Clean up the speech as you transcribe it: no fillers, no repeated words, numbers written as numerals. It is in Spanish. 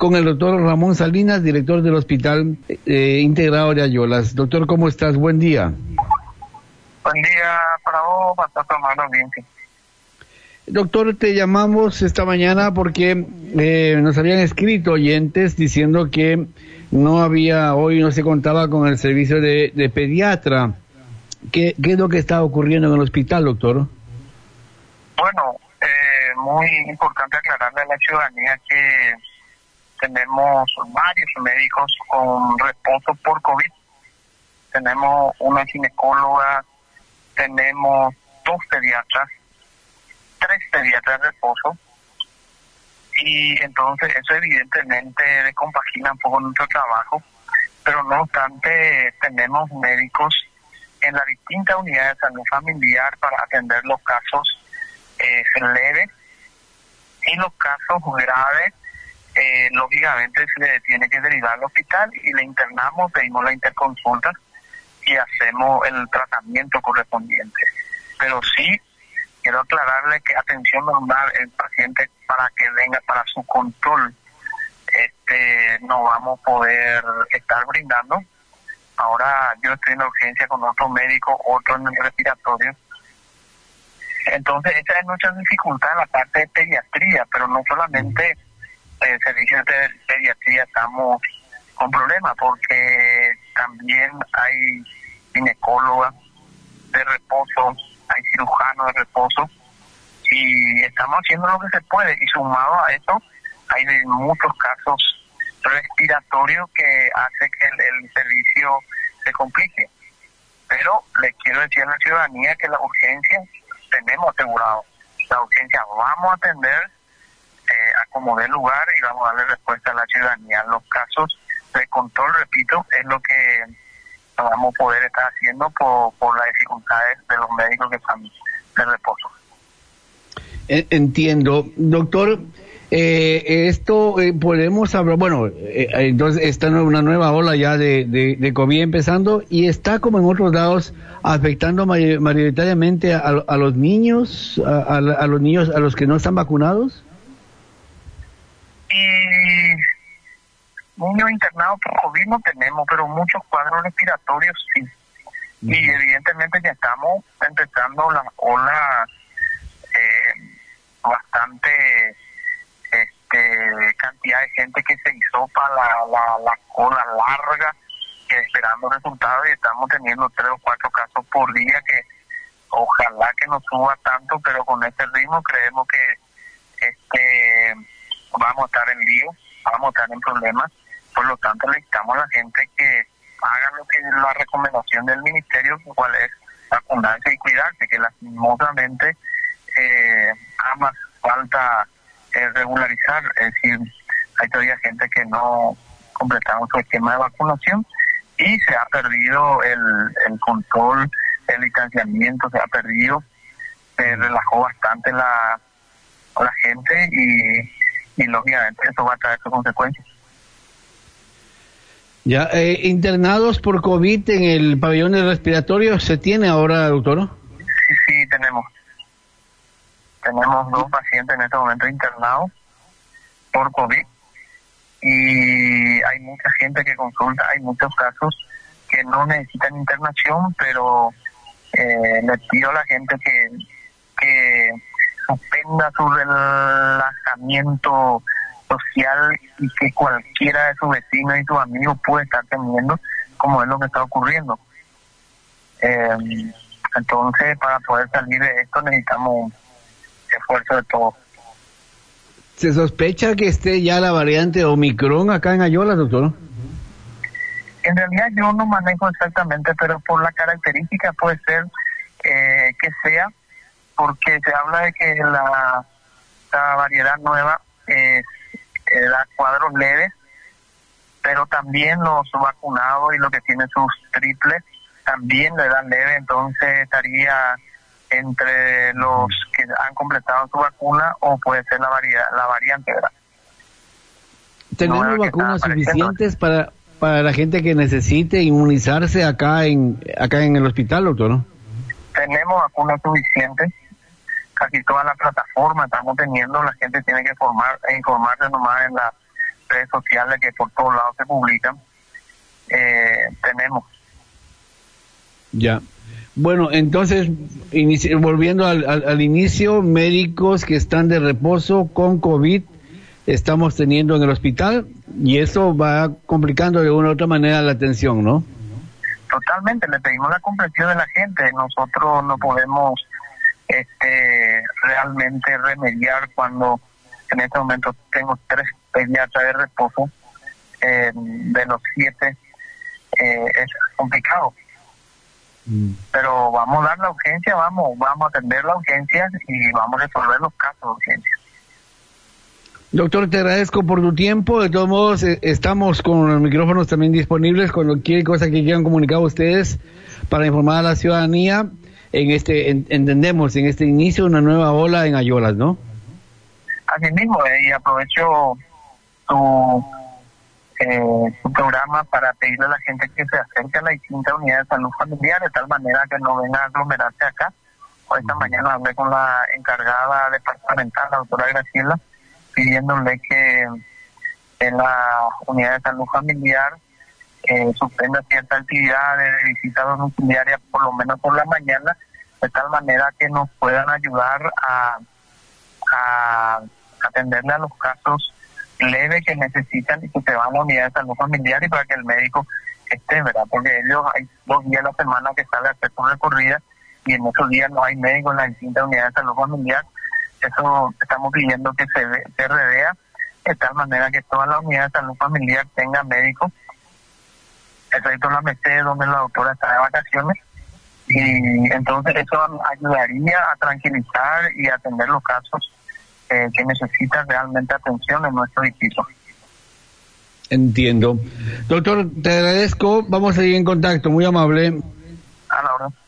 con el doctor Ramón Salinas, director del Hospital Integrado de Ayolas. Doctor, ¿cómo estás? Buen día. Buen día para vos, para tomar la audiencia. Doctor, te llamamos esta mañana porque nos habían escrito oyentes diciendo que hoy no se contaba con el servicio de pediatra. ¿Qué es lo que está ocurriendo en el hospital, doctor? Bueno, muy importante aclararle a la ciudadanía que tenemos varios médicos con reposo por COVID. Tenemos una ginecóloga, tenemos 2 pediatras, 3 pediatras de reposo, y entonces eso evidentemente descompagina un poco nuestro trabajo, pero no obstante tenemos médicos en las distintas unidades de salud familiar para atender los casos leves y los casos graves. Lógicamente se le tiene que derivar al hospital y le internamos, pedimos la interconsulta y hacemos el tratamiento correspondiente. Pero sí, quiero aclararle que atención normal, el paciente para que venga para su control, no vamos a poder estar brindando. Ahora yo estoy en la urgencia con otro médico, otro en el respiratorio. Entonces esa es nuestra dificultad en la parte de pediatría, pero no solamente en el servicio de pediatría estamos con problemas, porque también hay ginecólogas de reposo, hay cirujanos de reposo, y estamos haciendo lo que se puede, y sumado a eso hay muchos casos respiratorios que hace que el servicio se complique. Pero le quiero decir a la ciudadanía que la urgencia tenemos asegurado, la urgencia vamos a atender a como dé lugar y vamos a darle respuesta a la ciudadanía. Los casos de control, repito, es lo que no vamos a poder estar haciendo por las dificultades de los médicos que están de reposo. Entiendo. Doctor, esto podemos hablar, entonces está una nueva ola ya de COVID empezando y está como en otros lados afectando mayoritariamente a los niños, a los niños, a los que no están vacunados. Y niños internados por COVID no tenemos, pero muchos cuadros respiratorios sí. Y evidentemente ya estamos empezando la ola bastante cantidad de gente que se hisopa, la cola larga, que esperando resultados, y estamos teniendo 3 o 4 casos por día, que ojalá que no suba tanto, pero con este ritmo creemos que vamos a estar en lío, vamos a estar en problemas. Por lo tanto necesitamos a la gente que haga lo que es la recomendación del ministerio, cuál es vacunarse y cuidarse, que lastimosamente más falta regularizar, es decir, hay todavía gente que no completaron su esquema de vacunación y se ha perdido el control, el distanciamiento, se ha perdido, se relajó bastante la gente y lógicamente eso va a traer sus consecuencias. Ya, internados por COVID en el pabellón de respiratorio, ¿se tiene ahora, doctor? Sí, tenemos 2 pacientes en este momento internados por COVID y hay mucha gente que consulta, hay muchos casos que no necesitan internación, pero le pido a la gente que suspenda su relajamiento social y que cualquiera de sus vecinos y sus amigos puede estar teniendo, como es lo que está ocurriendo. Entonces, para poder salir de esto necesitamos esfuerzo de todos. ¿Se sospecha que esté ya la variante Omicron acá en Ayolas, doctor? En realidad yo no manejo exactamente, pero por la característica puede ser que sea, porque se habla de que la variedad nueva da cuadros leves, pero también los vacunados y los que tienen sus triples también le dan leve, entonces estaría entre los que han completado su vacuna o puede ser la variante, ¿verdad? ¿Tenemos vacunas suficientes para la gente que necesite inmunizarse acá en el hospital, doctor, no? Tenemos vacunas suficientes, casi toda la plataforma estamos teniendo, la gente tiene que informarse nomás en la redes sociales que por todos lados se publican, tenemos. Ya. Bueno, entonces, volviendo al inicio, médicos que están de reposo con COVID estamos teniendo en el hospital y eso va complicando de una u otra manera la atención, ¿no? Totalmente, le pedimos la comprensión de la gente. Nosotros no podemos realmente remediar cuando en este momento tengo 3 pediatras de reposo, de los 7 es complicado. Pero vamos a dar la urgencia, vamos a atender la urgencia y vamos a resolver los casos de urgencia. Doctor, te agradezco por tu tiempo. De todos modos, estamos con los micrófonos también disponibles con cualquier cosa que quieran comunicar a ustedes para informar a la ciudadanía. Entendemos en este inicio una nueva ola en Ayolas, ¿no? Así mismo, y aprovecho tu programa para pedirle a la gente que se acerque a la distinta unidad de salud familiar de tal manera que no venga a aglomerarse acá. Hoy esta mañana hablé con la encargada departamental, la doctora Graciela, pidiéndole que en la unidad de salud familiar suspenda ciertas actividades de visita domiciliaria por lo menos por la mañana, de tal manera que nos puedan ayudar a atenderle a los casos leves que necesitan y que se van a la unidad de salud familiar y para que el médico esté, ¿verdad? Porque ellos hay 2 días a la semana que sale a hacer su recorrida y en esos días no hay médico en la distinta unidad de salud familiar. Eso estamos pidiendo que se revea de tal manera que toda la unidad de salud familiar tenga médico, excepto la Mercedes donde la doctora está de vacaciones, y entonces eso ayudaría a tranquilizar y atender los casos que necesitan realmente atención en nuestro distrito. Entiendo. Doctor, te agradezco, vamos a seguir en contacto, muy amable. A la hora.